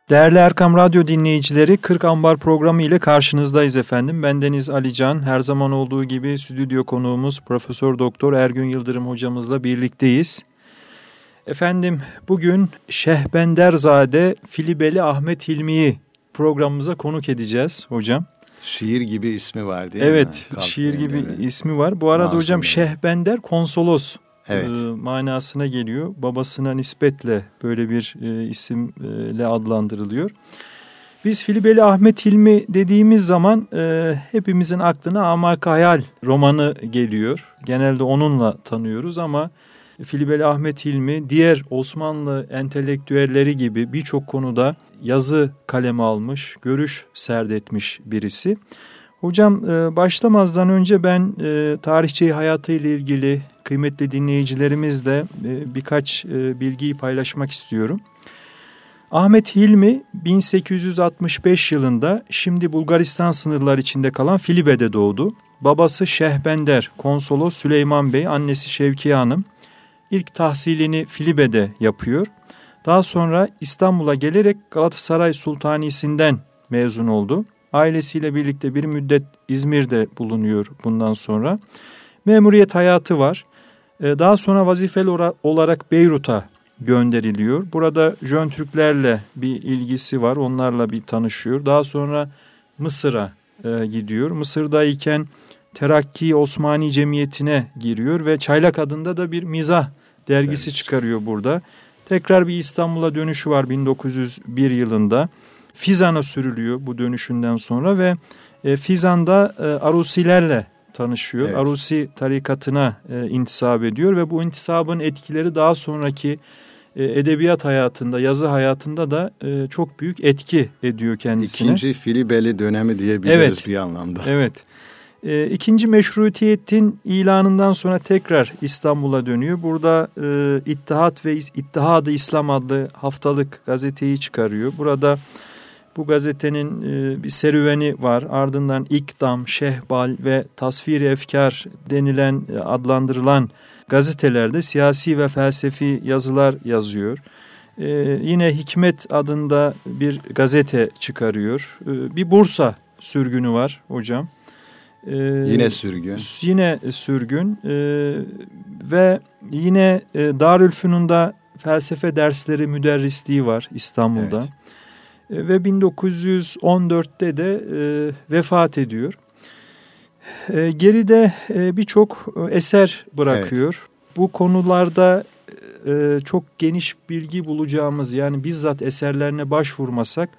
Değerli Erkam Radyo dinleyicileri, 40 Ambar programı ile karşınızdayız efendim. Bendeniz Ali Can. Her zaman olduğu gibi stüdyo konuğumuz Profesör Doktor Ergün Yıldırım hocamızla birlikteyiz. Efendim bugün Şehbenderzade Filibeli Ahmet Hilmi'yi programımıza konuk edeceğiz hocam. Şiir gibi ismi var değil mi? Evet, şiir gibi ismi var. Bu arada hocam Şehbender konsolos manasına geliyor. Babasına nispetle böyle bir isimle adlandırılıyor. Biz Filibeli Ahmet Hilmi dediğimiz zaman hepimizin aklına Amak-ı Hayal romanı geliyor. Genelde onunla tanıyoruz ama Filibeli Ahmet Hilmi diğer Osmanlı entelektüelleri gibi birçok konuda yazı kaleme almış, görüş serdetmiş birisi. Hocam başlamazdan önce ben tarihçi hayatıyla ilgili kıymetli dinleyicilerimizle birkaç bilgiyi paylaşmak istiyorum. Ahmet Hilmi 1865 yılında şimdi Bulgaristan sınırları içinde kalan Filibe'de doğdu. Babası Şehbender, konsolos Süleyman Bey, annesi Şevkiye Hanım. İlk tahsilini Filibe'de yapıyor. Daha sonra İstanbul'a gelerek Galatasaray Sultanisi'nden mezun oldu. Ailesiyle birlikte bir müddet İzmir'de bulunuyor bundan sonra. Memuriyet hayatı var. Daha sonra vazifeli olarak Beyrut'a gönderiliyor. Burada Jön Türklerle bir ilgisi var. Onlarla bir tanışıyor. Daha sonra Mısır'a gidiyor. Mısır'dayken Terakki Osmani Cemiyeti'ne giriyor ve Çaylak adında da bir mizah dergisi çıkarıyor burada. Tekrar bir İstanbul'a dönüşü var 1901 yılında. Fizan'a sürülüyor bu dönüşünden sonra ve Fizan'da Arusilerle tanışıyor. Evet. Arusi tarikatına intisap ediyor ve bu intisabın etkileri daha sonraki edebiyat hayatında, yazı hayatında da çok büyük etki ediyor kendisine. İkinci Filibeli dönemi diyebiliriz bir anlamda. Evet. İkinci meşrutiyetin ilanından sonra tekrar İstanbul'a dönüyor. Burada İttihat ve İttihad-ı İslam adlı haftalık gazeteyi çıkarıyor. Burada bu gazetenin bir serüveni var. Ardından İkdam, Şehbal ve Tasvir-i Efkar denilen adlandırılan gazetelerde siyasi ve felsefi yazılar yazıyor. Yine Hikmet adında bir gazete çıkarıyor. Bir Bursa sürgünü var hocam. Yine sürgün. Yine sürgün ve yine Darülfünun'da felsefe dersleri müderrisliği var İstanbul'da. Evet. Ve 1914'te de vefat ediyor. Geride birçok eser bırakıyor. Evet. Bu konularda çok geniş bilgi bulacağımız, yani bizzat eserlerine başvurmasak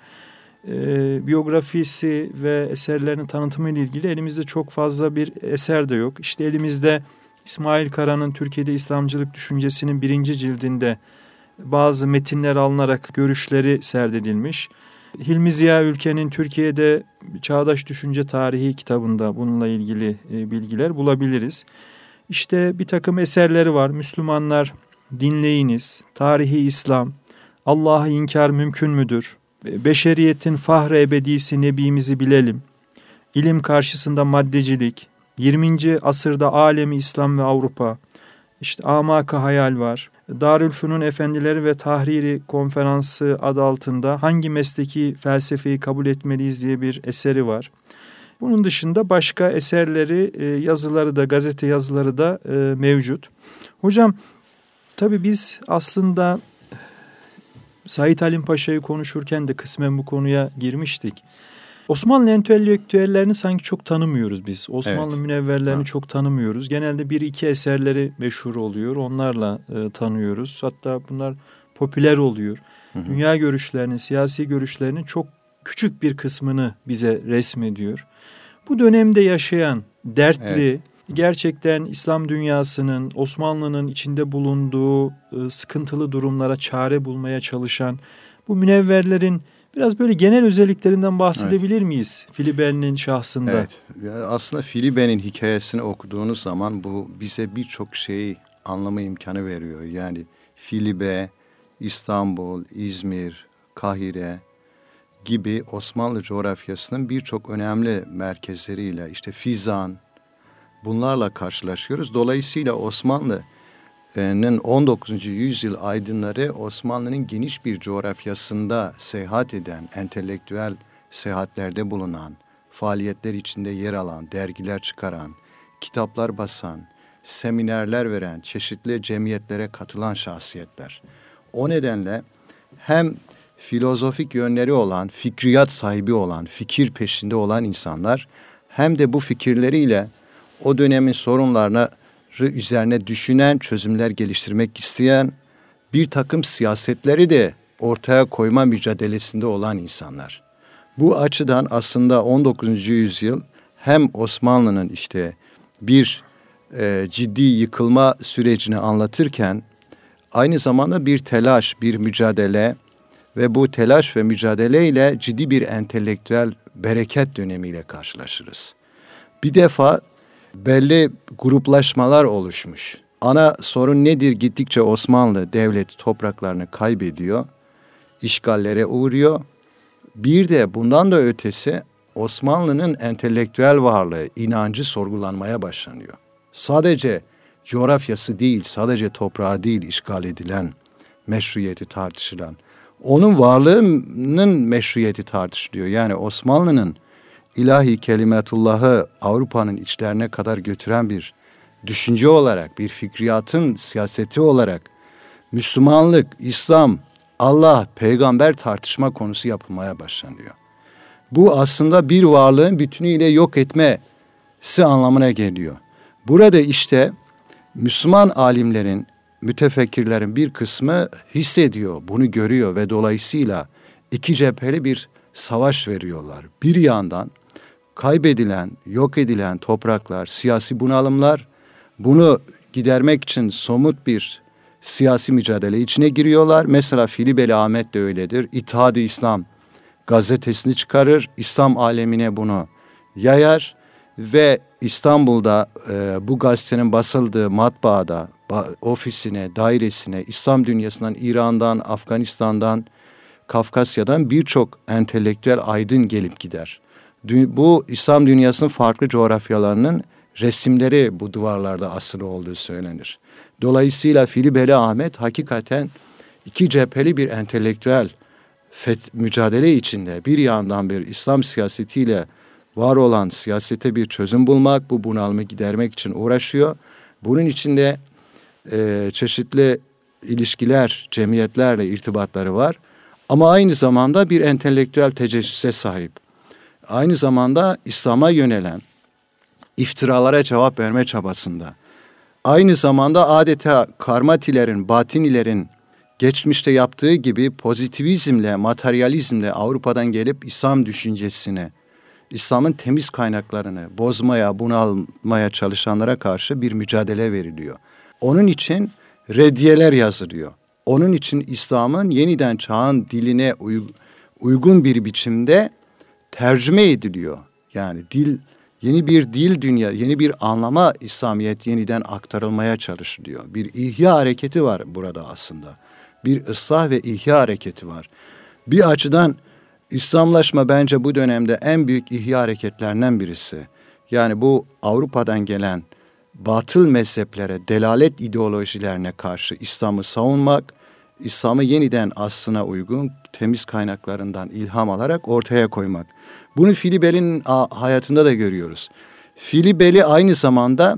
biyografisi ve eserlerinin tanıtımı ile ilgili elimizde çok fazla bir eser de yok. İşte elimizde İsmail Kara'nın Türkiye'de İslamcılık Düşüncesi'nin 1. cildinde bazı metinler alınarak görüşleri serdedilmiş. Hilmi Ziya Ülken'in Türkiye'de Çağdaş Düşünce Tarihi kitabında bununla ilgili bilgiler bulabiliriz. İşte bir takım eserleri var. Müslümanlar dinleyiniz, Tarihi İslam, Allah'ı inkar mümkün müdür? Beşeriyetin fahri ebedisi Nebimizi bilelim. İlim karşısında maddecilik, 20. asırda alemi İslam ve Avrupa, işte Amak-ı Hayal var. Darülfünun Efendileri ve Tahriri Konferansı adı altında hangi mesleki felsefeyi kabul etmeliyiz diye bir eseri var. Bunun dışında başka eserleri, yazıları da, gazete yazıları da mevcut. Hocam tabii biz aslında Said Halim Paşa'yı konuşurken de kısmen bu konuya girmiştik. Osmanlı entelektüellerini sanki çok tanımıyoruz biz. Osmanlı münevverlerini çok tanımıyoruz. Genelde bir iki eserleri meşhur oluyor. Onlarla tanıyoruz. Hatta bunlar popüler oluyor. Dünya görüşlerinin, siyasi görüşlerinin çok küçük bir kısmını bize resmediyor. Bu dönemde yaşayan dertli, gerçekten İslam dünyasının, Osmanlı'nın içinde bulunduğu sıkıntılı durumlara çare bulmaya çalışan bu münevverlerin biraz böyle genel özelliklerinden bahsedebilir miyiz Filibe'nin şahsında? Evet. Aslında Filibe'nin hikayesini okuduğunuz zaman bu bize birçok şeyi anlama imkanı veriyor. Yani Filibe, İstanbul, İzmir, Kahire gibi Osmanlı coğrafyasının birçok önemli merkezleriyle, işte Fizan, bunlarla karşılaşıyoruz. Dolayısıyla Osmanlı 19. yüzyıl aydınları Osmanlı'nın geniş bir coğrafyasında seyahat eden, entelektüel seyahatlerde bulunan, faaliyetler içinde yer alan, dergiler çıkaran, kitaplar basan, seminerler veren, çeşitli cemiyetlere katılan şahsiyetler. O nedenle hem filozofik yönleri olan, fikriyat sahibi olan, fikir peşinde olan insanlar hem de bu fikirleriyle o dönemin sorunlarına üzerine düşünen, çözümler geliştirmek isteyen, bir takım siyasetleri de ortaya koyma mücadelesinde olan insanlar. Bu açıdan aslında 19. yüzyıl hem Osmanlı'nın işte bir ciddi yıkılma sürecini anlatırken aynı zamanda bir telaş, bir mücadele ve bu telaş ve mücadeleyle ciddi bir entelektüel bereket dönemiyle karşılaşırız. Bir defa belli gruplaşmalar oluşmuş. Ana sorun nedir? Gittikçe Osmanlı devleti topraklarını kaybediyor, işgallere uğruyor. Bir de bundan da ötesi Osmanlı'nın entelektüel varlığı, inancı sorgulanmaya başlanıyor. Sadece coğrafyası değil, sadece toprağı değil işgal edilen, meşruiyeti tartışılan, onun varlığının meşruiyeti tartışılıyor. Yani Osmanlı'nın ilahi kelimetullahı Avrupa'nın içlerine kadar götüren bir düşünce olarak, bir fikriyatın siyaseti olarak Müslümanlık, İslam, Allah, peygamber tartışma konusu yapılmaya başlanıyor. Bu aslında bir varlığın bütünüyle yok etmesi anlamına geliyor. Burada işte Müslüman alimlerin, mütefekkirlerin bir kısmı hissediyor, bunu görüyor ve dolayısıyla iki cepheli bir savaş veriyorlar. Bir yandan kaybedilen, yok edilen topraklar, siyasi bunalımlar, bunu gidermek için somut bir siyasi mücadele içine giriyorlar. Mesela Filibeli Ahmet de öyledir. İttihad-ı İslam gazetesini çıkarır, İslam alemine bunu yayar ve İstanbul'da bu gazetenin basıldığı matbaada, ofisine, dairesine, İslam dünyasından, İran'dan, Afganistan'dan, Kafkasya'dan birçok entelektüel aydın gelip gider. Bu İslam dünyasının farklı coğrafyalarının resimleri bu duvarlarda asılı olduğu söylenir. Dolayısıyla Filibeli Ahmet hakikaten iki cepheli bir entelektüel mücadele içinde bir yandan bir İslam siyasetiyle var olan siyasete bir çözüm bulmak, bu bunalımı gidermek için uğraşıyor. Bunun içinde çeşitli ilişkiler, cemiyetlerle irtibatları var. Ama aynı zamanda bir entelektüel tecessüse sahip. Aynı zamanda İslam'a yönelen, iftiralara cevap verme çabasında. Aynı zamanda adeta karmatilerin, batinilerin geçmişte yaptığı gibi pozitivizmle, materyalizmle Avrupa'dan gelip İslam düşüncesini, İslam'ın temiz kaynaklarını bozmaya, bunalmaya çalışanlara karşı bir mücadele veriliyor. Onun için reddiyeler yazılıyor. Onun için İslam'ın yeniden çağın diline uygun bir biçimde tercüme ediliyor. Yani yeni bir dil dünya, yeni bir anlama İslamiyet yeniden aktarılmaya çalışılıyor. Bir ihya hareketi var burada aslında. Bir ıslah ve ihya hareketi var. Bir açıdan İslamlaşma bence bu dönemde en büyük ihya hareketlerinden birisi. Yani bu Avrupa'dan gelen batıl mezheplere, delalet ideolojilerine karşı İslam'ı savunmak, İslam'ı yeniden aslına uygun temiz kaynaklarından ilham alarak ortaya koymak. Bunu Filibeli'nin hayatında da görüyoruz. Filibeli aynı zamanda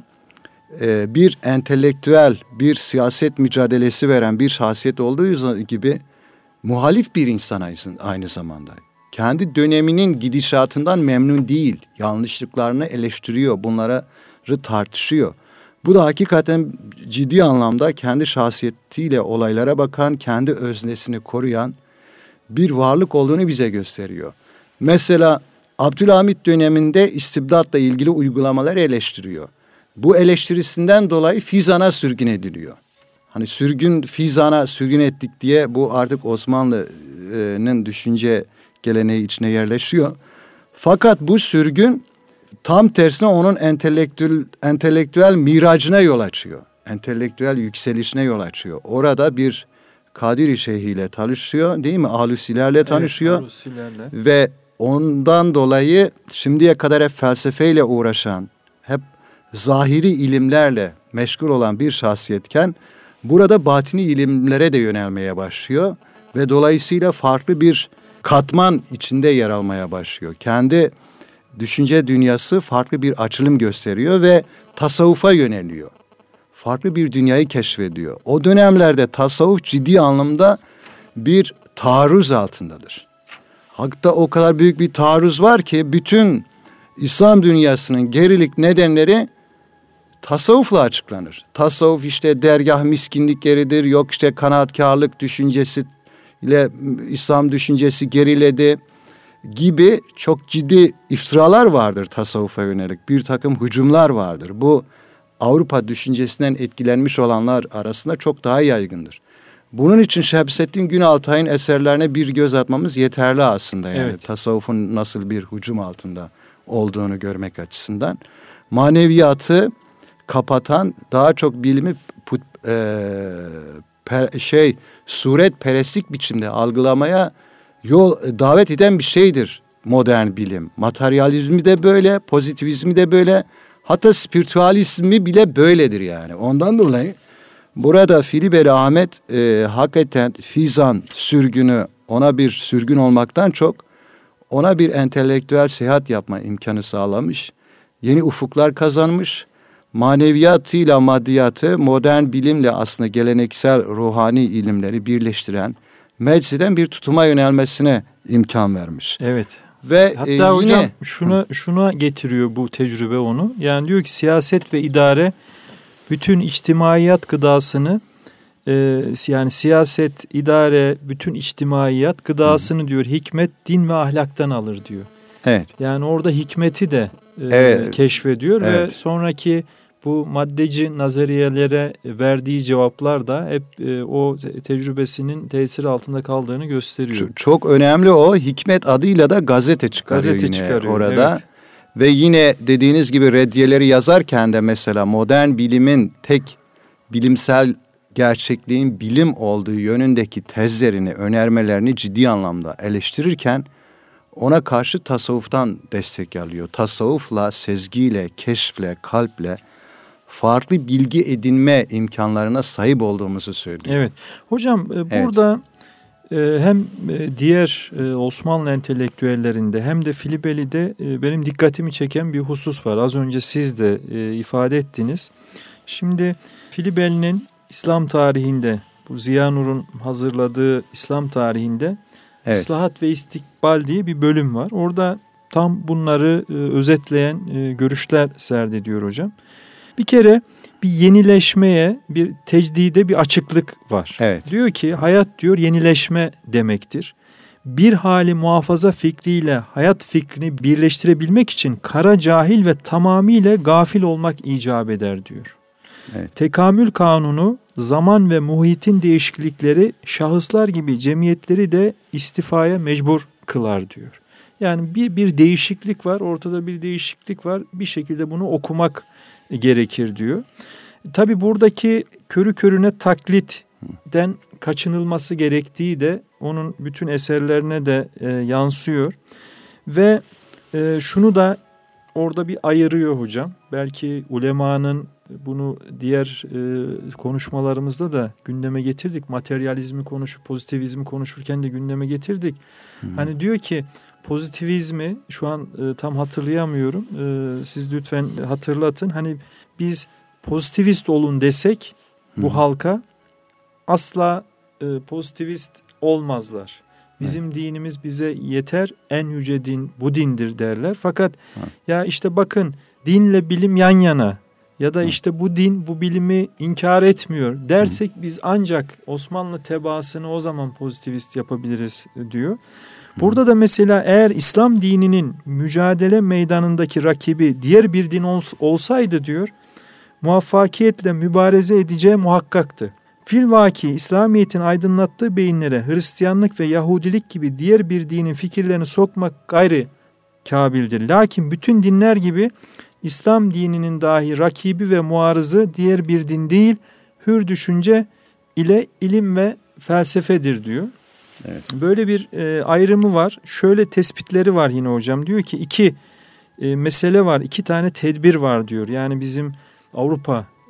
bir entelektüel, bir siyaset mücadelesi veren bir şahsiyet olduğu gibi muhalif bir insan aynı zamanda. Kendi döneminin gidişatından memnun değil, yanlışlıklarını eleştiriyor, bunları tartışıyor. Bu da hakikaten ciddi anlamda kendi şahsiyetiyle olaylara bakan, kendi öznesini koruyan bir varlık olduğunu bize gösteriyor. Mesela Abdülhamit döneminde istibdatla ilgili uygulamalar eleştiriyor. Bu eleştirisinden dolayı Fizan'a sürgün ediliyor. Hani Fizan'a sürgün ettik diye bu artık Osmanlı'nın düşünce geleneği içine yerleşiyor. Fakat bu sürgün tam tersine onun entelektüel miracına yol açıyor. Entelektüel yükselişine yol açıyor. Orada bir Kadiri şeyhiyle tanışıyor, değil mi? Alusilerle tanışıyor. Evet, Alusilerle. Ve ondan dolayı şimdiye kadar hep felsefeyle uğraşan, hep zahiri ilimlerle meşgul olan bir şahsiyetken burada batini ilimlere de yönelmeye başlıyor ve dolayısıyla farklı bir katman içinde yer almaya başlıyor. Kendi düşünce dünyası farklı bir açılım gösteriyor ve tasavvufa yöneliyor. Farklı bir dünyayı keşfediyor. O dönemlerde tasavvuf ciddi anlamda bir taarruz altındadır. Hatta o kadar büyük bir taarruz var ki bütün İslam dünyasının gerilik nedenleri tasavvufla açıklanır. Tasavvuf işte dergah miskinlikleridir, yok işte kanaatkarlık düşüncesi ile İslam düşüncesi geriledi gibi çok ciddi iftiralar vardır tasavvufa yönelik. Bir takım hücumlar vardır. Bu Avrupa düşüncesinden etkilenmiş olanlar arasında çok daha yaygındır. Bunun için Şemsettin Günaltay'ın eserlerine bir göz atmamız yeterli aslında. Yani evet. Tasavvufun nasıl bir hücum altında olduğunu görmek açısından. Maneviyatı kapatan, daha çok bilimi suretperestlik biçimde algılamaya davet eden bir şeydir modern bilim. Materyalizmi de böyle, pozitivizmi de böyle, hatta spiritüalizmi bile böyledir yani. Ondan dolayı burada Filiberi Ahmet hakikaten Fizan sürgünü, ona bir sürgün olmaktan çok ona bir entelektüel seyahat yapma imkanı sağlamış. Yeni ufuklar kazanmış. Maneviyatıyla maddiyatı modern bilimle aslında geleneksel ruhani ilimleri birleştiren, meclisten bir tutuma yönelmesine imkan vermiş. Evet. Ve hatta hocam şuna getiriyor bu tecrübe onu. Yani diyor ki siyaset ve idare bütün içtimaiyat gıdasını yani siyaset, idare, bütün içtimaiyat gıdasını diyor hikmet, din ve ahlaktan alır diyor. Evet. Yani orada hikmeti de keşfediyor ve sonraki bu maddeci nazariyelere verdiği cevaplar da hep o tecrübesinin tesiri altında kaldığını gösteriyor. Çok önemli o. Hikmet adıyla da gazete çıkarıyor orada. Evet. Ve yine dediğiniz gibi reddiyeleri yazarken de mesela modern bilimin tek bilimsel gerçekliğin bilim olduğu yönündeki tezlerini, önermelerini ciddi anlamda eleştirirken ona karşı tasavvuftan destek alıyor. Tasavvufla, sezgiyle, keşfle, kalple farklı bilgi edinme imkanlarına sahip olduğumuzu söylüyor. Evet. Hocam burada hem diğer Osmanlı entelektüellerinde hem de Filibeli'de benim dikkatimi çeken bir husus var. Az önce siz de ifade ettiniz. Şimdi Filibeli'nin İslam tarihinde, bu Ziya Nur'un hazırladığı İslam tarihinde İslahat ve İstikbal diye bir bölüm var. Orada tam bunları özetleyen görüşler serdediyor hocam. Bir kere bir yenileşmeye, bir tecdide bir açıklık var. Evet. Diyor ki hayat diyor yenileşme demektir. Bir hali muhafaza fikriyle hayat fikrini birleştirebilmek için kara cahil ve tamamıyla gafil olmak icap eder diyor. Evet. Tekamül kanunu, zaman ve muhitin değişiklikleri şahıslar gibi cemiyetleri de istifaya mecbur kılar diyor. Yani bir değişiklik var, ortada bir değişiklik var. Bir şekilde bunu okumak gerekir diyor. Tabii buradaki körü körüne taklitten kaçınılması gerektiği de onun bütün eserlerine de yansıyor. Ve şunu da orada bir ayırıyor hocam. Belki ulemanın bunu diğer konuşmalarımızda da gündeme getirdik. Materyalizmi pozitivizmi konuşurken de gündeme getirdik. Hani diyor ki pozitivizmi şu an tam hatırlayamıyorum. Siz lütfen hatırlatın. Hani biz pozitivist olun desek bu halka asla pozitivist olmazlar. Bizim dinimiz bize yeter, en yüce din bu dindir derler. Fakat ya işte bakın dinle bilim yan yana ya da işte bu din bu bilimi inkar etmiyor dersek biz ancak Osmanlı tebaasını o zaman pozitivist yapabiliriz diyor. Burada da mesela eğer İslam dininin mücadele meydanındaki rakibi diğer bir din olsaydı diyor, muvaffakiyetle mübareze edeceği muhakkaktı. Filvaki İslamiyet'in aydınlattığı beyinlere Hristiyanlık ve Yahudilik gibi diğer bir dinin fikirlerini sokmak gayri kabildir. Lakin bütün dinler gibi İslam dininin dahi rakibi ve muarızı diğer bir din değil, hür düşünce ile ilim ve felsefedir diyor. Evet. Böyle bir ayrımı var. Şöyle tespitleri var yine hocam. Diyor ki iki mesele var, iki tane tedbir var diyor. Yani bizim Avrupa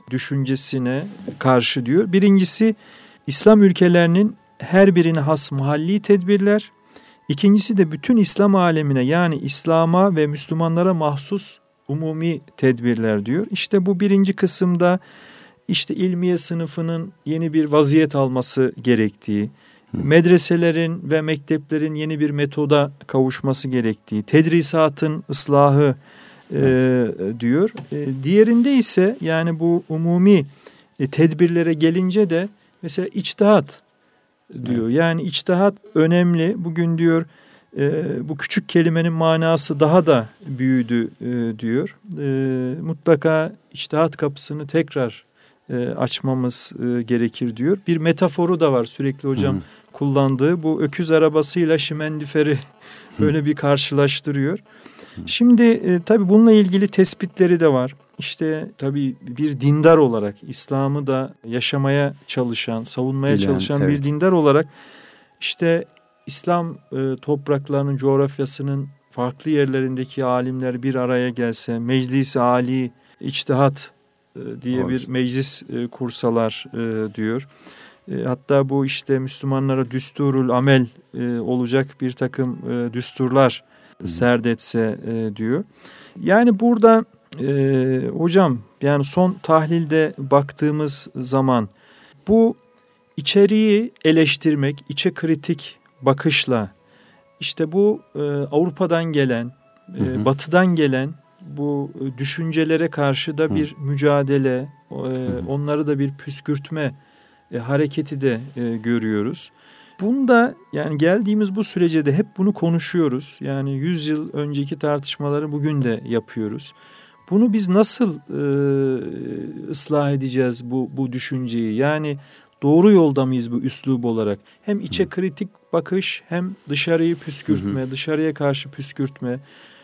düşüncesine karşı diyor. Birincisi İslam ülkelerinin her birine has mahalli tedbirler. İkincisi de bütün İslam alemine yani İslam'a ve Müslümanlara mahsus umumi tedbirler diyor. İşte bu birinci kısımda işte ilmiye sınıfının yeni bir vaziyet alması gerektiği, medreselerin ve mekteplerin yeni bir metoda kavuşması gerektiği, tedrisatın ıslahı diyor. Diğerinde ise yani bu umumi tedbirlere gelince de mesela içtihat diyor. Evet. Yani içtihat önemli. Bugün diyor bu küçük kelimenin manası daha da büyüdü diyor. Mutlaka içtihat kapısını tekrar açmamız gerekir diyor. Bir metaforu da var sürekli hocam kullandığı. Bu öküz arabasıyla şimendiferi böyle bir karşılaştırıyor. Şimdi tabii bununla ilgili tespitleri de var. İşte tabii bir dindar olarak İslam'ı da yaşamaya çalışan, savunmaya çalışan evet. Bir dindar olarak işte İslam topraklarının, coğrafyasının farklı yerlerindeki alimler bir araya gelse, Meclis-i Ali İçtihat diye bir meclis kursalar diyor. Hatta bu işte Müslümanlara düsturul amel olacak bir takım düsturlar serdetse diyor. Yani burada hocam yani son tahlilde baktığımız zaman bu içeriği eleştirmek, içe kritik bakışla işte bu Avrupa'dan gelen, Batı'dan gelen bu düşüncelere karşı da bir mücadele, onları da bir püskürtme hareketi de görüyoruz. Bunda yani geldiğimiz bu sürece de hep bunu konuşuyoruz. Yani 100 yıl önceki tartışmaları bugün de yapıyoruz. Bunu biz nasıl ıslah edeceğiz bu düşünceyi? Yani doğru yolda mıyız bu üslup olarak? Hem içe kritik bakış hem dışarıyı püskürtme, dışarıya karşı püskürtme.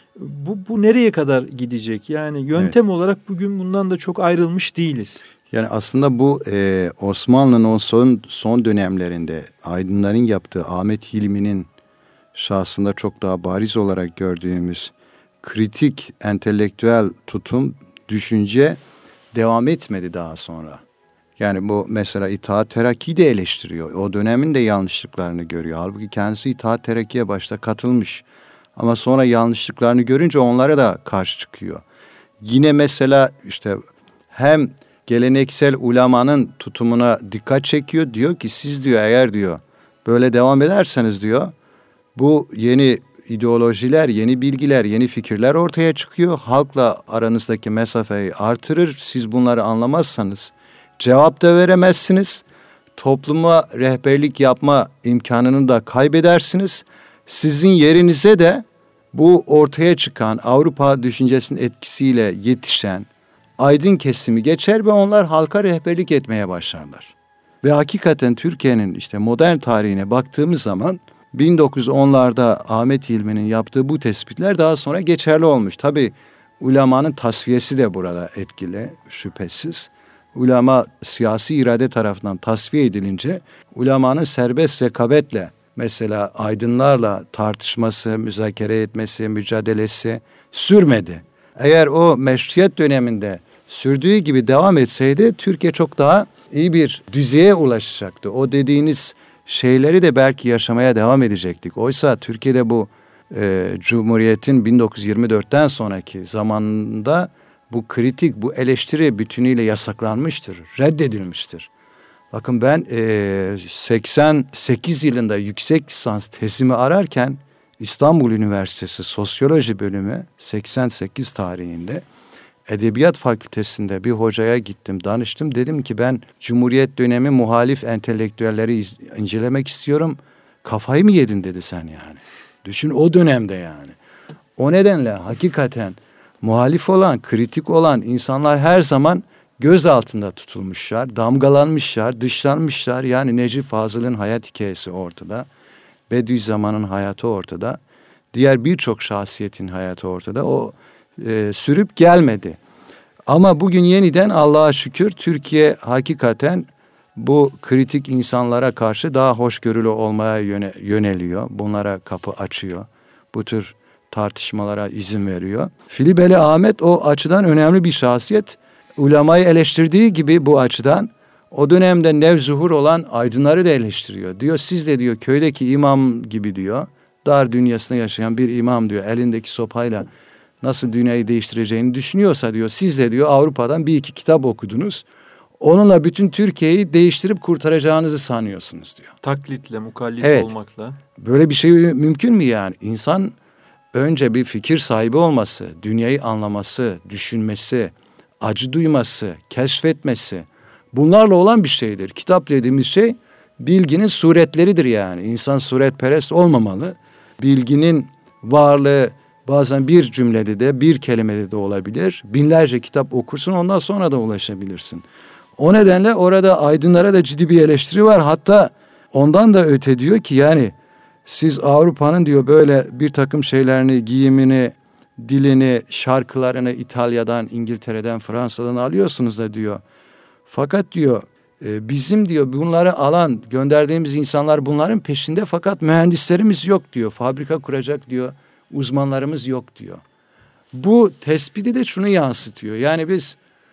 Bu nereye kadar gidecek? Yani yöntem olarak bugün bundan da çok ayrılmış değiliz. Yani aslında bu Osmanlı'nın o son dönemlerinde aydınların yaptığı Ahmet Hilmi'nin şahsında çok daha bariz olarak gördüğümüz kritik, entelektüel tutum, düşünce devam etmedi daha sonra. Yani bu mesela İttihat Terakki'yi de eleştiriyor. O dönemin de yanlışlıklarını görüyor. Halbuki kendisi İttihat Terakki'ye başta katılmış. Ama sonra yanlışlıklarını görünce onlara da karşı çıkıyor. Yine mesela işte hem geleneksel ulemanın tutumuna dikkat çekiyor. Diyor ki siz diyor eğer diyor böyle devam ederseniz diyor bu yeni ideolojiler, yeni bilgiler, yeni fikirler ortaya çıkıyor. Halkla aranızdaki mesafeyi artırır. Siz bunları anlamazsanız cevap da veremezsiniz. Topluma rehberlik yapma imkanını da kaybedersiniz. Sizin yerinize de bu ortaya çıkan Avrupa düşüncesinin etkisiyle yetişen aydın kesimi geçer ve onlar halka rehberlik etmeye başlarlar. Ve hakikaten Türkiye'nin işte modern tarihine baktığımız zaman 1910'larda Ahmet Hilmi'nin yaptığı bu tespitler daha sonra geçerli olmuş. Tabii ulemanın tasfiyesi de burada etkili şüphesiz. Ulema siyasi irade tarafından tasfiye edilince ulemanın serbest rekabetle mesela aydınlarla tartışması, müzakere etmesi, mücadelesi sürmedi. Eğer o meşrutiyet döneminde sürdüğü gibi devam etseydi Türkiye çok daha iyi bir düzeye ulaşacaktı. O dediğiniz şeyleri de belki yaşamaya devam edecektik. Oysa Türkiye'de bu Cumhuriyet'in 1924'ten sonraki zamanında bu kritik, bu eleştiri bütünüyle yasaklanmıştır, reddedilmiştir. Bakın ben 88 yılında yüksek lisans tezimi ararken İstanbul Üniversitesi Sosyoloji Bölümü 88 tarihinde Edebiyat Fakültesi'nde bir hocaya gittim, danıştım. Dedim ki ben Cumhuriyet dönemi muhalif entelektüelleri incelemek istiyorum. Kafayı mı yedin dedi sen yani. Düşün o dönemde yani. O nedenle hakikaten muhalif olan, kritik olan insanlar her zaman göz altında tutulmuşlar, damgalanmışlar, dışlanmışlar. Yani Necip Fazıl'ın hayat hikayesi ortada. Bediüzzaman'ın hayatı ortada. Diğer birçok şahsiyetin hayatı ortada. O sürüp gelmedi. Ama bugün yeniden Allah'a şükür Türkiye hakikaten bu kritik insanlara karşı daha hoşgörülü olmaya yöneliyor. Bunlara kapı açıyor. Bu tür tartışmalara izin veriyor. Filibeli Ahmet o açıdan önemli bir şahsiyet. ulemayı eleştirdiği gibi bu açıdan o dönemde nevzuhur olan aydınları da eleştiriyor. Diyor siz de diyor köydeki imam gibi diyor. Dar dünyasında yaşayan bir imam diyor. Elindeki sopayla nasıl dünyayı değiştireceğini düşünüyorsa diyor. Siz de diyor Avrupa'dan bir iki kitap okudunuz. Onunla bütün Türkiye'yi değiştirip kurtaracağınızı sanıyorsunuz diyor. Taklitle, mukallit olmakla. Böyle bir şey mümkün mü yani? İnsan önce bir fikir sahibi olması, dünyayı anlaması, düşünmesi, acı duyması, keşfetmesi, bunlarla olan bir şeydir. Kitap dediğimiz şey bilginin suretleridir yani. İnsan suretperest olmamalı. Bilginin varlığı bazen bir cümlede de bir kelimede de olabilir. Binlerce kitap okursun, ondan sonra da ulaşabilirsin. O nedenle orada aydınlara da ciddi bir eleştiri var. Hatta ondan da öte diyor ki yani siz Avrupa'nın diyor böyle bir takım şeylerini, giyimini, dilini, şarkılarını İtalya'dan, İngiltere'den, Fransa'dan alıyorsunuz da diyor. Fakat diyor bizim diyor bunları alan, gönderdiğimiz insanlar bunların peşinde, fakat mühendislerimiz yok diyor. Fabrika kuracak diyor, uzmanlarımız yok diyor. Bu tespiti de şunu yansıtıyor. Yani biz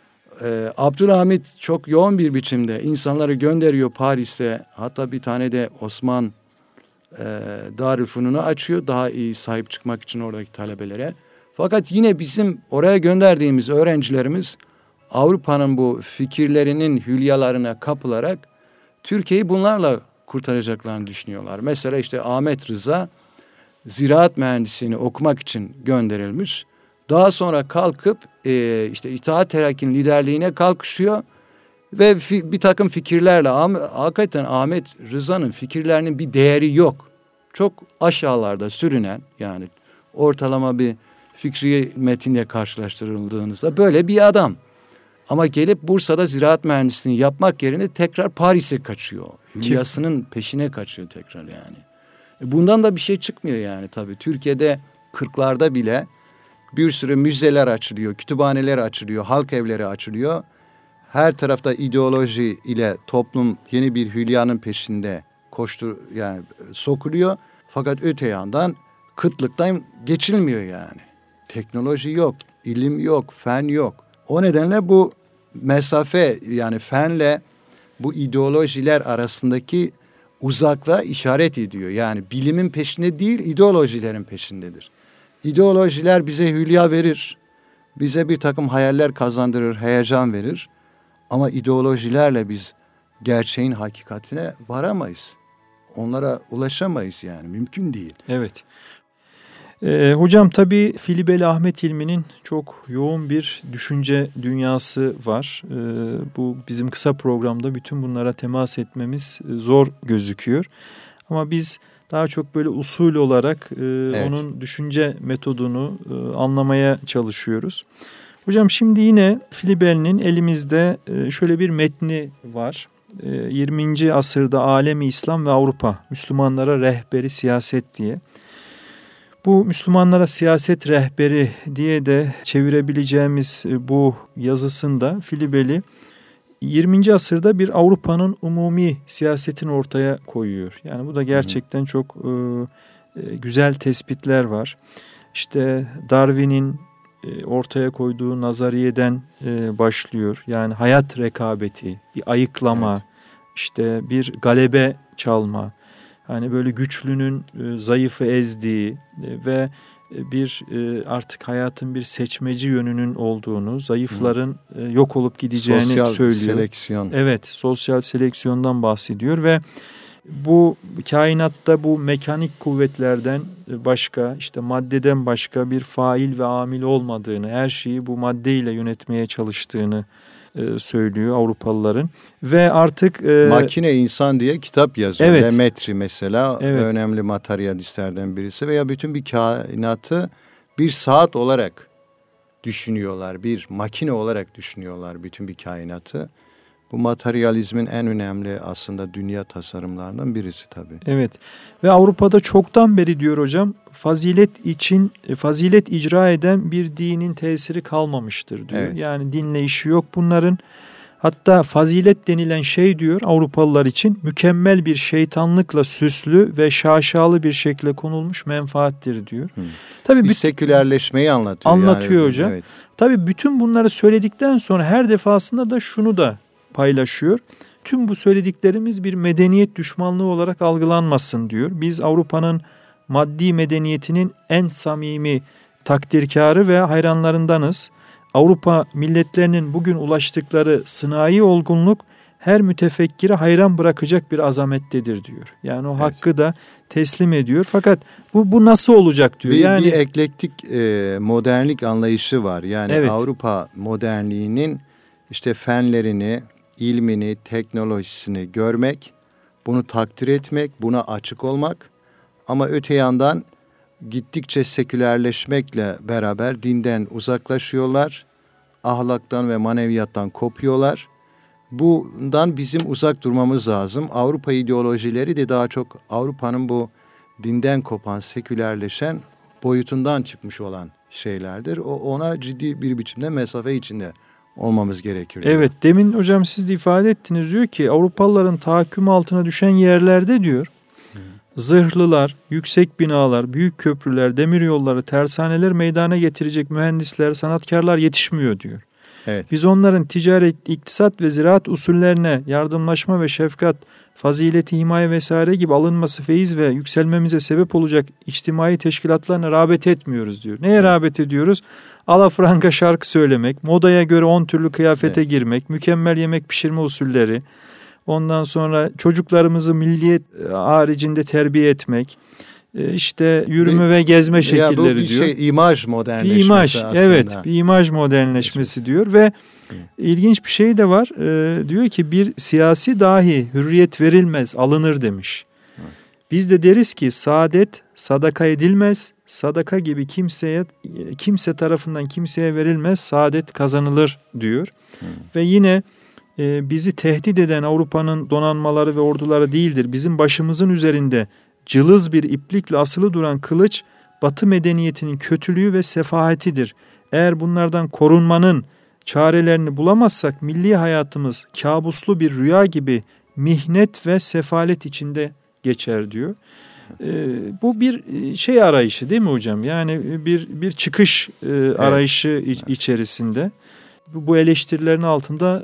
Abdülhamit çok yoğun bir biçimde insanları gönderiyor Paris'te. Hatta bir tane de Osman Darülfünun'u açıyor daha iyi sahip çıkmak için oradaki talebelere. Fakat yine bizim oraya gönderdiğimiz öğrencilerimiz Avrupa'nın bu fikirlerinin hülyalarına kapılarak Türkiye'yi bunlarla kurtaracaklarını düşünüyorlar. Mesela işte Ahmet Rıza ziraat mühendisliğini okumak için gönderilmiş. Daha sonra kalkıp işte İttihat Terakki'nin liderliğine kalkışıyor ve bir takım fikirlerle hakikaten Ahmet Rıza'nın fikirlerinin bir değeri yok. Çok aşağılarda sürünen, yani ortalama bir fikri metinle karşılaştırıldığınızda böyle bir adam. Ama gelip Bursa'da ziraat mühendisliğini yapmak yerine tekrar Paris'e kaçıyor. Hülyasının peşine kaçıyor tekrar yani. Bundan da bir şey çıkmıyor yani tabii. Türkiye'de 40'larda bile bir sürü müzeler açılıyor, kütüphaneler açılıyor, halk evleri açılıyor. Her tarafta ideoloji ile toplum yeni bir hülyanın peşinde yani sokuluyor. Fakat öte yandan kıtlıktan geçilmiyor yani. Teknoloji yok, ilim yok, fen yok. O nedenle bu mesafe, yani fenle bu ideolojiler arasındaki uzaklığa işaret ediyor. Yani bilimin peşinde değil, ideolojilerin peşindedir. İdeolojiler bize hülya verir, bize bir takım hayaller kazandırır, heyecan verir. Ama ideolojilerle biz gerçeğin hakikatine varamayız. Onlara ulaşamayız yani, mümkün değil. Evet. Hocam tabii Filibeli Ahmet İlmi'nin çok yoğun bir düşünce dünyası var. Bu bizim kısa programda bütün bunlara temas etmemiz zor gözüküyor. Ama biz daha çok böyle usul olarak evet, onun düşünce metodunu anlamaya çalışıyoruz. Hocam şimdi yine Filibeli'nin elimizde şöyle bir metni var. 20. asırda Alemi İslam ve Avrupa, Müslümanlara rehberi siyaset diye. Bu Müslümanlara siyaset rehberi diye de çevirebileceğimiz bu yazısında Filibeli 20. asırda bir Avrupa'nın umumi siyasetini ortaya koyuyor. Yani bu da gerçekten çok güzel tespitler var. İşte Darwin'in ortaya koyduğu nazariyeden başlıyor. Yani hayat rekabeti, bir ayıklama, evet, işte bir galebe çalma. Hani böyle güçlünün zayıfı ezdiği ve bir artık hayatın bir seçmeci yönünün olduğunu, zayıfların yok olup gideceğini sosyal söylüyor. Sosyal seleksiyon. Evet, sosyal seleksiyondan bahsediyor ve bu kainatta bu mekanik kuvvetlerden başka, işte maddeden başka bir fail ve amil olmadığını, her şeyi bu maddeyle yönetmeye çalıştığını söylüyor Avrupalıların. Ve artık Makine İnsan diye kitap yazıyor. Evet. Demetri mesela, evet, önemli materyalistlerden birisi, veya bütün bir kainatı bir saat olarak düşünüyorlar. Bir makine olarak düşünüyorlar bütün bir kainatı. Bu materyalizmin en önemli aslında dünya tasarımlarından birisi tabii. Evet. Ve Avrupa'da çoktan beri diyor hocam, fazilet icra eden bir dinin tesiri kalmamıştır diyor. Evet. Yani dinle işi yok bunların. Hatta fazilet denilen şey diyor Avrupalılar için mükemmel bir şeytanlıkla süslü ve şaşalı bir şekilde konulmuş menfaattir diyor. Tabii bir sekülerleşmeyi anlatıyor. Anlatıyor yani, hocam. Evet. Tabii bütün bunları söyledikten sonra her defasında da şunu da paylaşıyor. Tüm bu söylediklerimiz bir medeniyet düşmanlığı olarak algılanmasın diyor. Biz Avrupa'nın maddi medeniyetinin en samimi takdirkarı ve hayranlarındanız. Avrupa milletlerinin bugün ulaştıkları sınai olgunluk her mütefekkire hayran bırakacak bir azamettedir diyor. Yani o hakkı da teslim ediyor. Fakat bu nasıl olacak diyor. Bir eklektik modernlik anlayışı var. Yani Avrupa modernliğinin işte fenlerini, ilmini, teknolojisini görmek, bunu takdir etmek, buna açık olmak. Ama öte yandan gittikçe sekülerleşmekle beraber dinden uzaklaşıyorlar. Ahlaktan ve maneviyattan kopuyorlar. Bundan bizim uzak durmamız lazım. Avrupa ideolojileri de daha çok Avrupa'nın bu dinden kopan, sekülerleşen boyutundan çıkmış olan şeylerdir. Ona ciddi bir biçimde mesafe içinde olmamız gerekiyor. Evet, demin hocam siz de ifade ettiniz, diyor ki Avrupalıların tahakküm altına düşen yerlerde diyor zırhlılar, yüksek binalar, büyük köprüler, demiryolları, tersaneler meydana getirecek mühendisler, sanatkarlar yetişmiyor diyor. Evet. Biz onların ticaret, iktisat ve ziraat usullerine yardımlaşma ve şefkat, fazileti, himaye vesaire gibi alınması feyiz ve yükselmemize sebep olacak içtimai teşkilatlarına rağbet etmiyoruz diyor. Neye rağbet ediyoruz? Alafranga şarkı söylemek, modaya göre 10 türlü kıyafete girmek, mükemmel yemek pişirme usulleri, ondan sonra çocuklarımızı milliyet haricinde terbiye etmek, işte yürüme ve gezme şekilleri diyor. İmaj modernleşmesi aslında. Evet, bir imaj modernleşmesi diyor ve ilginç bir şey de var. Diyor ki bir siyasi dahi hürriyet verilmez, alınır demiş. Biz de deriz ki saadet sadaka edilmez, sadaka gibi kimse tarafından kimseye verilmez, saadet kazanılır diyor. Ve yine bizi tehdit eden Avrupa'nın donanmaları ve orduları değildir. Bizim başımızın üzerinde cılız bir iplikle asılı duran kılıç, Batı medeniyetinin kötülüğü ve sefahatidir. Eğer bunlardan korunmanın çarelerini bulamazsak milli hayatımız kabuslu bir rüya gibi mihnet ve sefalet içinde geçer diyor. Bu bir şey arayışı değil mi hocam? Yani bir çıkış arayışı içerisinde. Bu eleştirilerin altında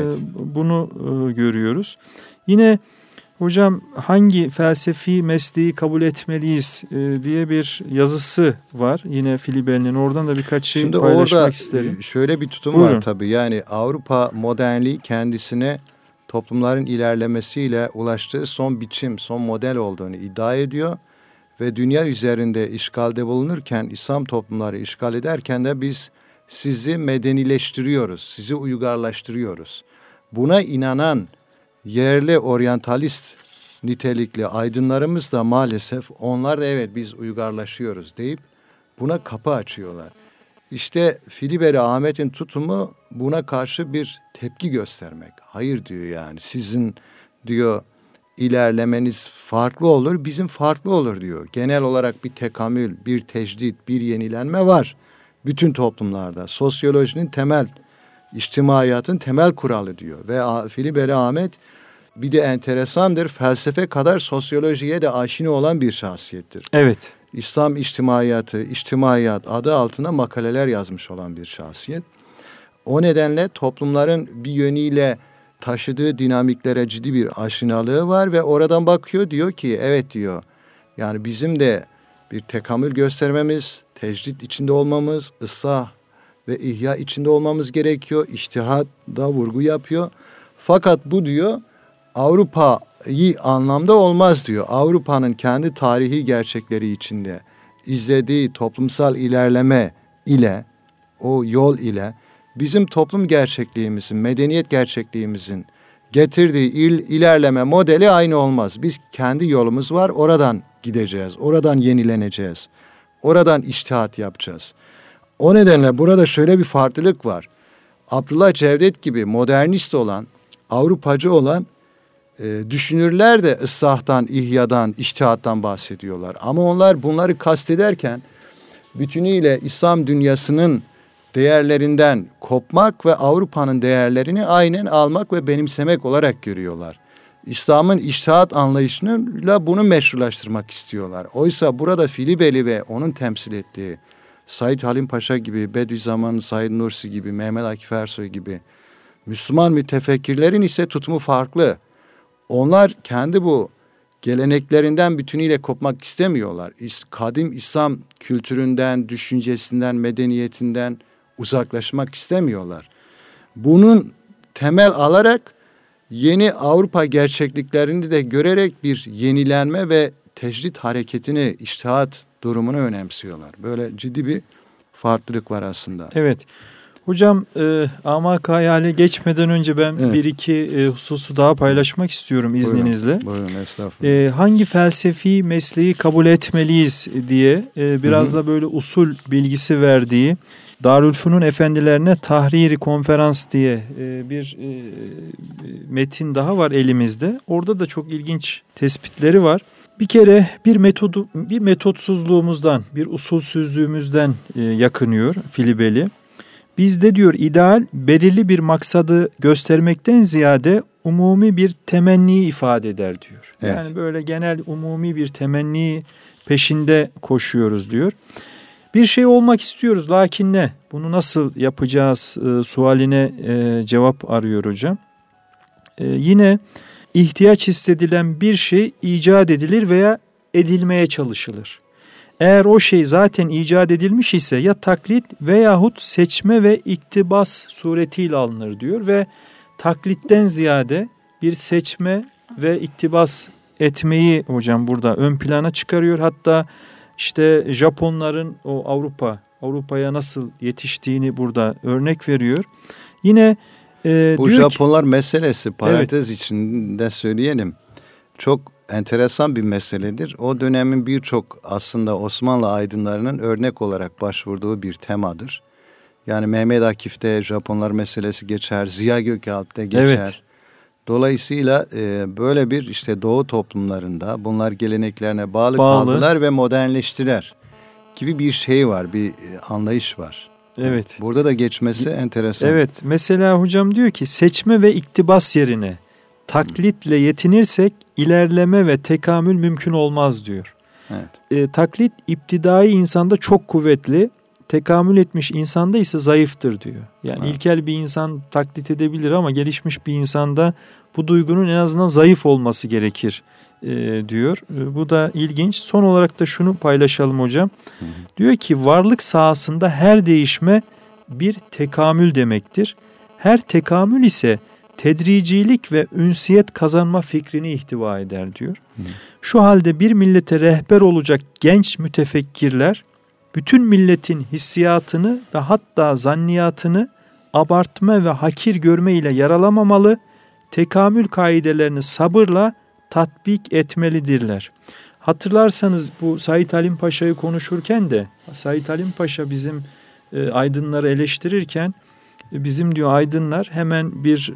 bunu görüyoruz. Yine hocam hangi felsefi mesleği kabul etmeliyiz diye bir yazısı var. Yine Filiber'in, oradan da birkaç şey paylaşmak isterim. Şimdi orada şöyle bir tutum var tabii. Yani Avrupa modernliği kendisine toplumların ilerlemesiyle ulaştığı son biçim, son model olduğunu iddia ediyor. Ve dünya üzerinde işgalde bulunurken, İslam toplumları işgal ederken de biz sizi medenileştiriyoruz, sizi uygarlaştırıyoruz. Buna inanan yerli oryantalist nitelikli aydınlarımız da maalesef onlar da evet biz uygarlaşıyoruz deyip buna kapı açıyorlar. İşte Filiberi Ahmet'in tutumu buna karşı bir tepki göstermek. Hayır diyor, yani sizin diyor ilerlemeniz farklı olur, bizim farklı olur diyor. Genel olarak bir tekamül, bir tecdit, bir yenilenme var bütün toplumlarda. Sosyolojinin temel, içtimaiyatın temel kuralı diyor. Ve Filiberi Ahmet bir de enteresandır, felsefe kadar sosyolojiye de aşina olan bir şahsiyettir. Evet. İslam içtimaiyatı, içtimaiyat adı altına makaleler yazmış olan bir şahsiyet. O nedenle toplumların bir yönüyle taşıdığı dinamiklere ciddi bir aşinalığı var ve oradan bakıyor, diyor ki evet diyor. Yani bizim de bir tekamül göstermemiz, tecdit içinde olmamız, ıslah ve ihya içinde olmamız gerekiyor. İçtihada vurgu yapıyor. Fakat bu diyor Avrupa'yı anlamda olmaz diyor. Avrupa'nın kendi tarihi gerçekleri içinde izlediği toplumsal ilerleme ile, o yol ile bizim toplum gerçekliğimizin, medeniyet gerçekliğimizin getirdiği ilerleme modeli aynı olmaz. Biz kendi yolumuz var, oradan gideceğiz, oradan yenileneceğiz, oradan içtihat yapacağız. O nedenle burada şöyle bir farklılık var. Abdullah Cevdet gibi modernist olan, Avrupacı olan düşünürler de ıslahtan, ihyadan, içtihattan bahsediyorlar. Ama onlar bunları kastederken bütünüyle İslam dünyasının değerlerinden kopmak ve Avrupa'nın değerlerini aynen almak ve benimsemek olarak görüyorlar. İslam'ın içtihat anlayışıyla bunu meşrulaştırmak istiyorlar. Oysa burada Filibeli ve onun temsil ettiği Said Halim Paşa gibi, Bediüzzaman Said Nursi gibi, Mehmet Akif Ersoy gibi Müslüman mütefekkirlerin ise tutumu farklı. Onlar kendi bu geleneklerinden bütünüyle kopmak istemiyorlar. Kadim İslam kültüründen, düşüncesinden, medeniyetinden uzaklaşmak istemiyorlar. Bunun temel alarak yeni Avrupa gerçekliklerini de görerek bir yenilenme ve tecdit hareketini, içtihat durumunu önemsiyorlar. Böyle ciddi bir farklılık var aslında. Evet. Hocam Amak Hayal'e geçmeden önce ben bir iki hususu daha paylaşmak istiyorum izninizle. Buyurun estağfurullah. Hangi felsefi mesleği kabul etmeliyiz diye biraz da böyle usul bilgisi verdiği Darülfünun efendilerine Tahriri Konferans diye bir metin daha var elimizde. Orada da çok ilginç tespitleri var. Bir kere bir metotsuzluğumuzdan, bir usulsüzlüğümüzden yakınıyor Filibeli. Bizde diyor ideal belirli bir maksadı göstermekten ziyade umumi bir temenniyi ifade eder diyor. Evet. Yani böyle genel umumi bir temenni peşinde koşuyoruz diyor. Bir şey olmak istiyoruz lakin ne? Bunu nasıl yapacağız sualine cevap arıyor hocam. Yine ihtiyaç hissedilen bir şey icat edilir veya edilmeye çalışılır. Eğer o şey zaten icat edilmiş ise ya taklit veyahut seçme ve iktibas suretiyle alınır diyor ve taklitten ziyade bir seçme ve iktibas etmeyi hocam burada ön plana çıkarıyor. Hatta işte Japonların o Avrupa'ya nasıl yetiştiğini burada örnek veriyor. Yine bu Japonlar meselesi parantez içinde söyleyelim. Çok enteresan bir meseledir. O dönemin birçok aslında Osmanlı aydınlarının örnek olarak başvurduğu bir temadır. Yani Mehmet Akif'te Japonlar meselesi geçer, Ziya Gökalp'te geçer. Evet. Dolayısıyla böyle bir işte Doğu toplumlarında bunlar geleneklerine bağlı kaldılar ve modernleştiler gibi bir şey var, bir anlayış var. Evet. Burada da geçmesi enteresan. Evet. Mesela hocam diyor ki seçme ve iktibas yerine taklitle yetinirsek ilerleme ve tekamül mümkün olmaz diyor. Evet. Taklit iptidai insanda çok kuvvetli, tekamül etmiş insanda ise zayıftır diyor. Yani ilkel bir insan taklit edebilir ama gelişmiş bir insanda bu duygunun en azından zayıf olması gerekir diyor. Bu da ilginç. Son olarak da şunu paylaşalım hocam. Diyor ki varlık sahasında her değişme bir tekamül demektir. Her tekamül ise tedricilik ve ünsiyet kazanma fikrini ihtiva eder diyor. Şu halde bir millete rehber olacak genç mütefekkirler bütün milletin hissiyatını ve hatta zanniyatını abartma ve hakir görme ile yaralamamalı, tekamül kaidelerini sabırla tatbik etmelidirler. Hatırlarsanız bu Said Halim Paşa'yı konuşurken de Said Halim Paşa bizim aydınları eleştirirken bizim diyor aydınlar hemen bir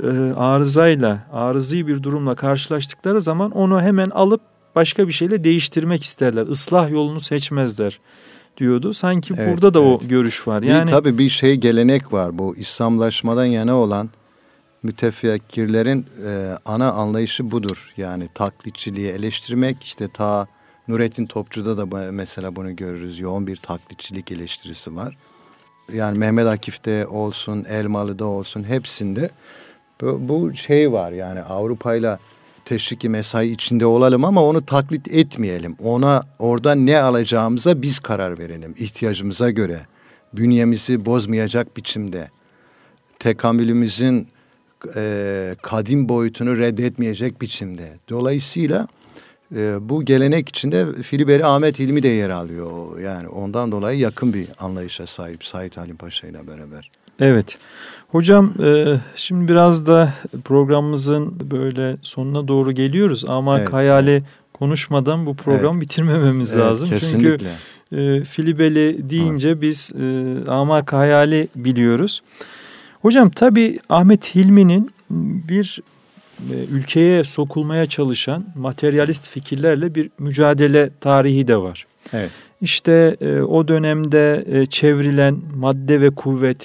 arızi bir durumla karşılaştıkları zaman onu hemen alıp başka bir şeyle değiştirmek isterler. Islah yolunu seçmezler diyordu. Sanki burada da o görüş var. Yani tabii bir gelenek var. Bu İslamlaşmadan yana olan mütefekkirlerin ana anlayışı budur. Yani taklitçiliği eleştirmek, işte ta Nurettin Topçu'da da mesela bunu görürüz. Yoğun bir taklitçilik eleştirisi var. Yani Mehmet Akif'te olsun, Elmalı'da olsun hepsinde bu var. Yani Avrupa'yla teşriki mesai içinde olalım ama onu taklit etmeyelim. Oradan ne alacağımıza biz karar verelim. İhtiyacımıza göre, bünyemizi bozmayacak biçimde, tekamülümüzün kadim boyutunu reddetmeyecek biçimde. Dolayısıyla bu gelenek içinde Filiberi Ahmet Hilmi de yer alıyor. Yani ondan dolayı yakın bir anlayışa sahip Said Halim Paşa ile beraber. Evet. Hocam şimdi biraz da programımızın böyle sonuna doğru geliyoruz ama hayali konuşmadan bu programı bitirmememiz lazım. Kesinlikle. Çünkü Filibeli deyince biz Amak Hayali biliyoruz. Hocam tabii Ahmet Hilmi'nin bir ülkeye sokulmaya çalışan materyalist fikirlerle bir mücadele tarihi de var. Evet. İşte o dönemde çevrilen madde ve kuvvet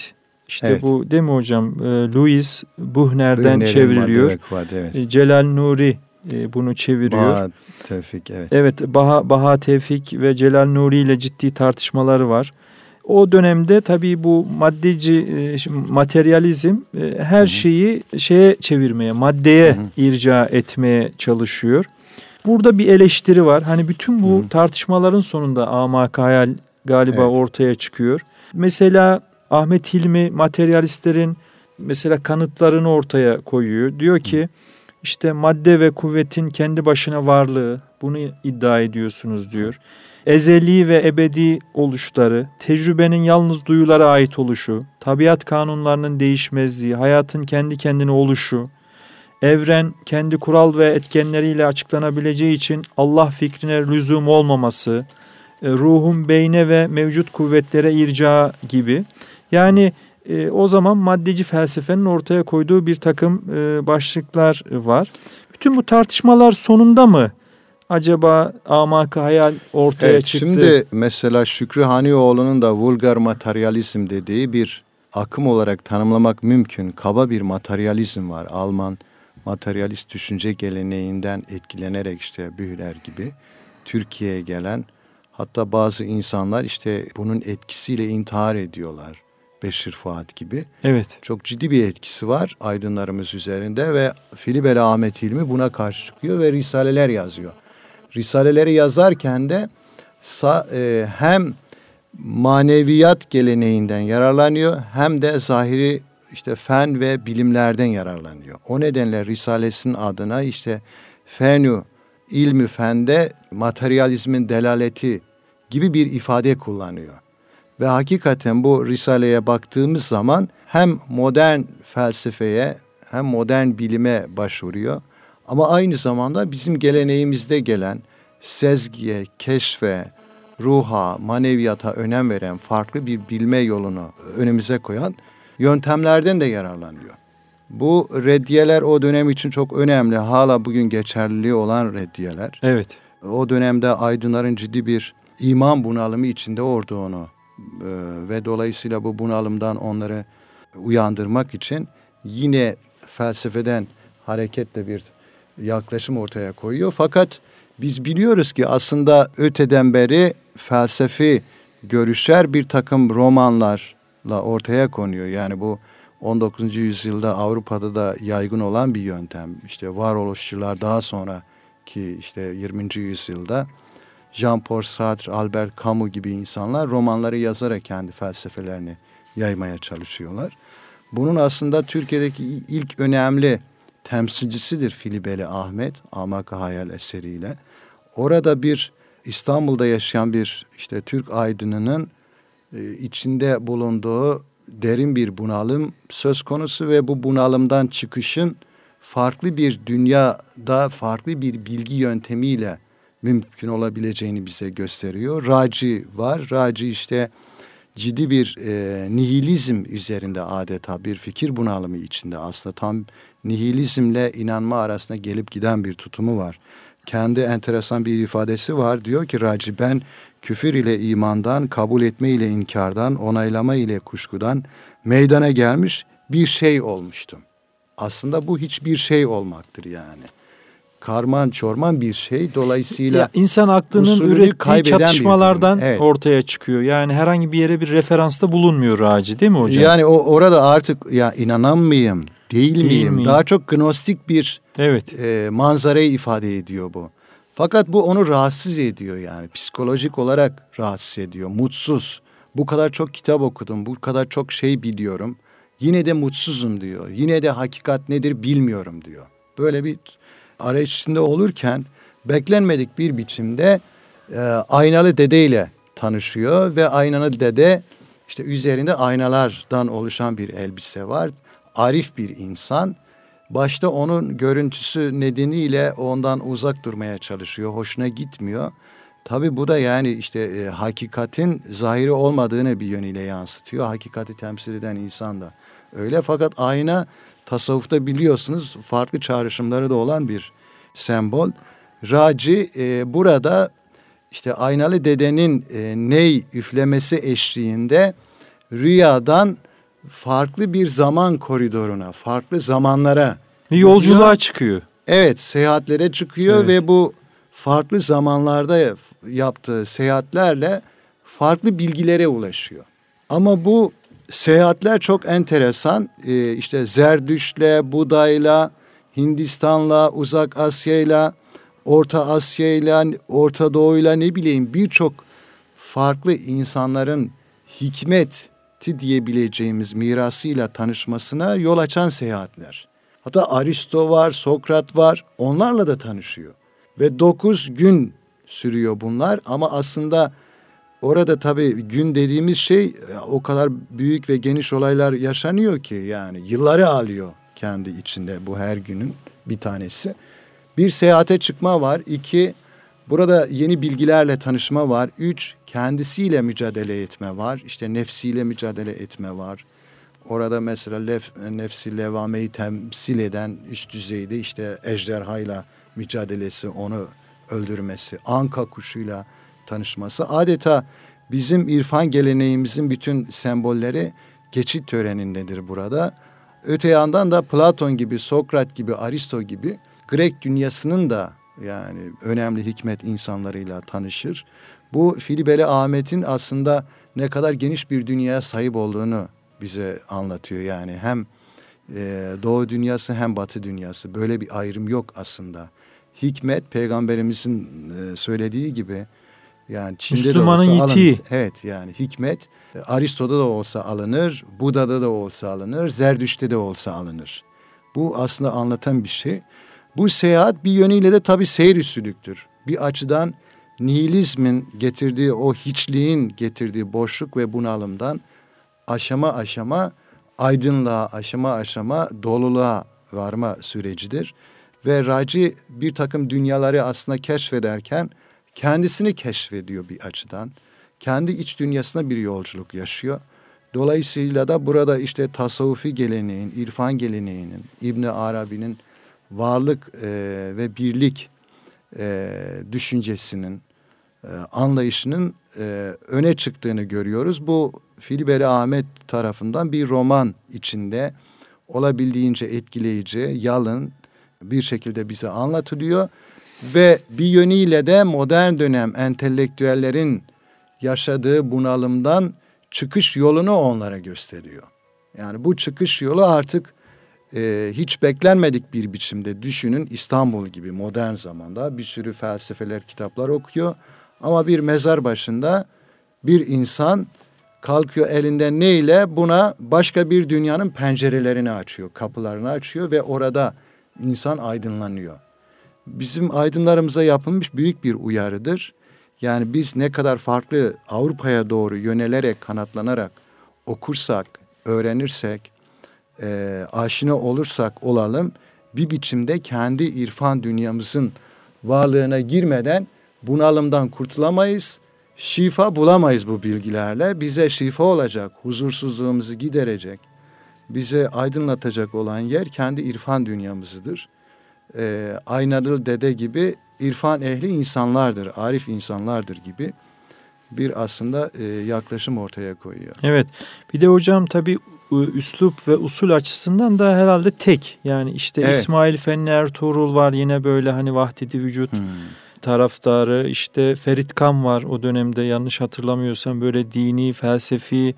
İşte bu değil mi hocam? Louis Buchner'den çevriliyor. Evet. Celal Nuri bunu çeviriyor. Baha Tevfik, evet. Evet, Baha Tevfik ve Celal Nuri ile ciddi tartışmaları var. O dönemde tabii bu maddeci materyalizm her şeyi şeye çevirmeye, maddeye irca etmeye çalışıyor. Burada bir eleştiri var. Hani bütün bu tartışmaların sonunda amak hayal galiba ortaya çıkıyor. Mesela Ahmet Hilmi materyalistlerin mesela kanıtlarını ortaya koyuyor. Diyor ki işte madde ve kuvvetin kendi başına varlığı, bunu iddia ediyorsunuz diyor. Ezeli ve ebedi oluşları, tecrübenin yalnız duyulara ait oluşu, tabiat kanunlarının değişmezliği, hayatın kendi kendine oluşu, evren kendi kural ve etkenleriyle açıklanabileceği için Allah fikrine lüzum olmaması, ruhun beyne ve mevcut kuvvetlere irca gibi. Yani o zaman maddeci felsefenin ortaya koyduğu bir takım başlıklar var. Bütün bu tartışmalar sonunda mı acaba amak hayal ortaya çıktı? Şimdi mesela Şükrü Hanioğlu'nun da vulgar materyalizm dediği bir akım olarak tanımlamak mümkün. Kaba bir materyalizm var. Alman materyalist düşünce geleneğinden etkilenerek işte Bühler gibi Türkiye'ye gelen, hatta bazı insanlar işte bunun etkisiyle intihar ediyorlar. Beşir Fuat gibi. Evet. Çok ciddi bir etkisi var aydınlarımız üzerinde ve Filibeli Ahmet Hilmi buna karşı çıkıyor ve risaleler yazıyor. Risaleleri yazarken de hem maneviyat geleneğinden yararlanıyor hem de zahiri işte fen ve bilimlerden yararlanıyor. O nedenle risalesinin adına işte fenü, ilmi fende materyalizmin delaleti gibi bir ifade kullanıyor. Ve hakikaten bu risaleye baktığımız zaman hem modern felsefeye hem modern bilime başvuruyor. Ama aynı zamanda bizim geleneğimizde gelen sezgiye, keşfe, ruha, maneviyata önem veren farklı bir bilme yolunu önümüze koyan yöntemlerden de yararlanıyor. Bu reddiyeler o dönem için çok önemli. Hala bugün geçerliliği olan reddiyeler. Evet. O dönemde aydınların ciddi bir iman bunalımı içinde olduğunu ve dolayısıyla bu bunalımdan onları uyandırmak için yine felsefeden hareketle bir yaklaşım ortaya koyuyor. Fakat biz biliyoruz ki aslında öteden beri felsefi görüşler bir takım romanlarla ortaya konuyor. Yani bu 19. yüzyılda Avrupa'da da yaygın olan bir yöntem. İşte varoluşçular daha sonra ki işte 20. yüzyılda Jean-Paul Sartre, Albert Camus gibi insanlar romanları yazarak kendi felsefelerini yaymaya çalışıyorlar. Bunun aslında Türkiye'deki ilk önemli temsilcisidir Filibeli Ahmet, Amak Hayal eseriyle. Orada bir İstanbul'da yaşayan bir işte Türk aydınının içinde bulunduğu derin bir bunalım söz konusu ve bu bunalımdan çıkışın farklı bir dünyada farklı bir bilgi yöntemiyle mümkün olabileceğini bize gösteriyor. Raci var. Raci işte ciddi bir nihilizm üzerinde adeta bir fikir bunalımı içinde. Aslında tam nihilizmle inanma arasında gelip giden bir tutumu var. Kendi enteresan bir ifadesi var. Diyor ki Raci, ben küfür ile imandan, kabul etme ile inkardan, onaylama ile kuşkudan meydana gelmiş bir şey olmuştum. Aslında bu hiçbir şey olmaktır yani. Karman çorman bir şey. Dolayısıyla ya insan aklının ürettiği çatışmalardan ortaya çıkıyor. Yani herhangi bir yere bir referansta bulunmuyor Raci, değil mi hocam? Yani orada artık ya inanan mıyım, değil miyim? Daha çok gnostik bir manzarayı ifade ediyor bu. Fakat bu onu rahatsız ediyor yani. Psikolojik olarak rahatsız ediyor. Mutsuz. Bu kadar çok kitap okudum, bu kadar çok şey biliyorum. Yine de mutsuzum diyor. Yine de hakikat nedir bilmiyorum diyor. Böyle bir arayış içinde olurken beklenmedik bir biçimde aynalı dede ile tanışıyor ve aynalı dede işte üzerinde aynalardan oluşan bir elbise var. Arif bir insan. Başta onun görüntüsü nedeniyle ondan uzak durmaya çalışıyor. Hoşuna gitmiyor. Tabii bu da yani işte hakikatin zahiri olmadığını bir yönüyle yansıtıyor. Hakikati temsil eden insan da öyle. Fakat ayna tasavvufta biliyorsunuz farklı çağrışımları da olan bir sembol. Raci burada işte aynalı dedenin ney üflemesi eşliğinde rüyadan farklı bir zaman koridoruna, farklı zamanlara bir yolculuğa çıkıyor. Evet, seyahatlere çıkıyor, evet. Ve bu farklı zamanlarda yaptığı seyahatlerle farklı bilgilere ulaşıyor. Ama bu seyahatler çok enteresan. İşte Zerdüşt'le, Buda'yla, Hindistan'la, Uzak Asya'yla, Orta Asya'yla, Orta Doğu'yla, ne bileyim birçok farklı insanların hikmeti diyebileceğimiz mirasıyla tanışmasına yol açan seyahatler. Hatta Aristo var, Sokrat var, onlarla da tanışıyor. Ve 9 gün sürüyor bunlar ama aslında orada tabii gün dediğimiz şey o kadar büyük ve geniş olaylar yaşanıyor ki yani yılları alıyor kendi içinde bu her günün bir tanesi. Bir, seyahate çıkma var. 2, burada yeni bilgilerle tanışma var. 3, kendisiyle mücadele etme var. İşte nefsiyle mücadele etme var. Orada mesela nefsi levameyi temsil eden üst düzeyde işte ejderhayla mücadelesi, onu öldürmesi, anka kuşuyla tanışması. Adeta bizim irfan geleneğimizin bütün sembolleri geçit törenindedir burada. Öte yandan da Platon gibi, Sokrat gibi, Aristo gibi Grek dünyasının da yani önemli hikmet insanlarıyla tanışır. Bu Filibeli Ahmet'in aslında ne kadar geniş bir dünyaya sahip olduğunu bize anlatıyor. Yani hem Doğu dünyası hem Batı dünyası, böyle bir ayrım yok aslında. Hikmet peygamberimizin söylediği gibi yani Çin'de Müslümanın de olsa itiği. alınır. Evet, yani hikmet Aristo'da da olsa alınır, Buda'da da olsa alınır, Zerdüşt'te de olsa alınır. Bu aslında anlatan bir şey. Bu seyahat bir yönüyle de tabii seyir-i-sülüktür. Bir açıdan nihilizmin getirdiği, o hiçliğin getirdiği boşluk ve bunalımdan aşama aşama aydınlığa, aşama aşama doluluğa varma sürecidir. Ve Raci bir takım dünyaları aslında keşfederken kendisini keşfediyor bir açıdan. Kendi iç dünyasına bir yolculuk yaşıyor. Dolayısıyla da burada işte tasavvufi geleneğin, irfan geleneğinin, İbn Arabi'nin varlık ve birlik düşüncesinin, anlayışının öne çıktığını görüyoruz. Bu Filibeli Ahmet tarafından bir roman içinde olabildiğince etkileyici, yalın bir şekilde bize anlatılıyor. Ve bir yönüyle de modern dönem entelektüellerin yaşadığı bunalımdan çıkış yolunu onlara gösteriyor. Yani bu çıkış yolu artık hiç beklenmedik bir biçimde, düşünün İstanbul gibi modern zamanda bir sürü felsefeler, kitaplar okuyor. Ama bir mezar başında bir insan kalkıyor, elinden neyle buna başka bir dünyanın pencerelerini açıyor, kapılarını açıyor ve orada insan aydınlanıyor. Bizim aydınlarımıza yapılmış büyük bir uyarıdır. Yani biz ne kadar farklı Avrupa'ya doğru yönelerek, kanatlanarak okursak, öğrenirsek, aşina olursak olalım, bir biçimde kendi irfan dünyamızın varlığına girmeden bunalımdan kurtulamayız, şifa bulamayız bu bilgilerle. Bize şifa olacak, huzursuzluğumuzu giderecek, bize aydınlatacak olan yer kendi irfan dünyamızdır. Aynalı Dede gibi irfan ehli insanlardır, arif insanlardır gibi bir aslında yaklaşım ortaya koyuyor. Evet, bir de hocam tabii üslup ve usul açısından da herhalde tek. Yani işte evet. İsmail Fenni Ertuğrul var yine böyle hani vahdeti vücut taraftarı. İşte Ferit Kam var o dönemde, yanlış hatırlamıyorsam böyle dini, felsefi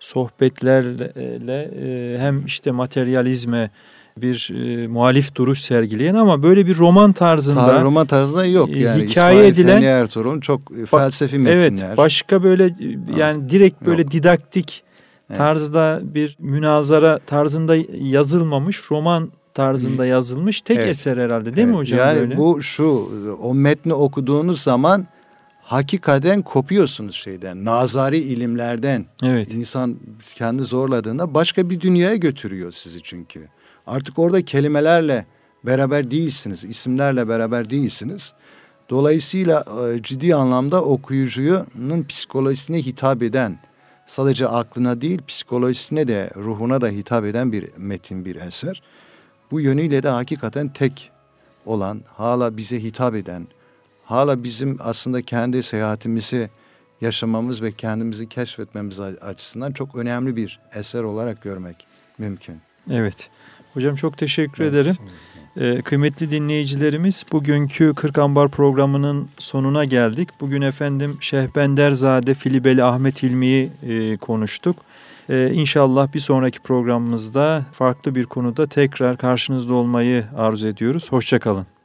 sohbetlerle hem işte materyalizme bir muhalif duruş sergileyen ama böyle bir roman tarzında. Roman tarzında yok yani hikaye İsmail edilen, Fenni Ertuğrul'un çok felsefi metinler. Evet, başka böyle yani direkt böyle yok. Didaktik tarzda bir münazara tarzında yazılmamış, roman tarzında yazılmış tek eser herhalde değil mi hocam? Yani böyle? Bu o metni okuduğunuz zaman hakikaten kopuyorsunuz şeyden, nazari ilimlerden. Evet. İnsan kendi zorladığında başka bir dünyaya götürüyor sizi çünkü. Artık orada kelimelerle beraber değilsiniz, isimlerle beraber değilsiniz. Dolayısıyla ciddi anlamda okuyucunun psikolojisine hitap eden, sadece aklına değil psikolojisine de ruhuna da hitap eden bir metin, bir eser. Bu yönüyle de hakikaten tek olan, hala bize hitap eden, hala bizim aslında kendi seyahatimizi yaşamamız ve kendimizi keşfetmemiz açısından çok önemli bir eser olarak görmek mümkün. Evet. Hocam çok teşekkür ederim. Kıymetli dinleyicilerimiz, bugünkü 40 Ambar programının sonuna geldik. Bugün efendim Şehbenderzade Filibeli Ahmet Hilmi'yi konuştuk. İnşallah bir sonraki programımızda farklı bir konuda tekrar karşınızda olmayı arzu ediyoruz. Hoşça kalın.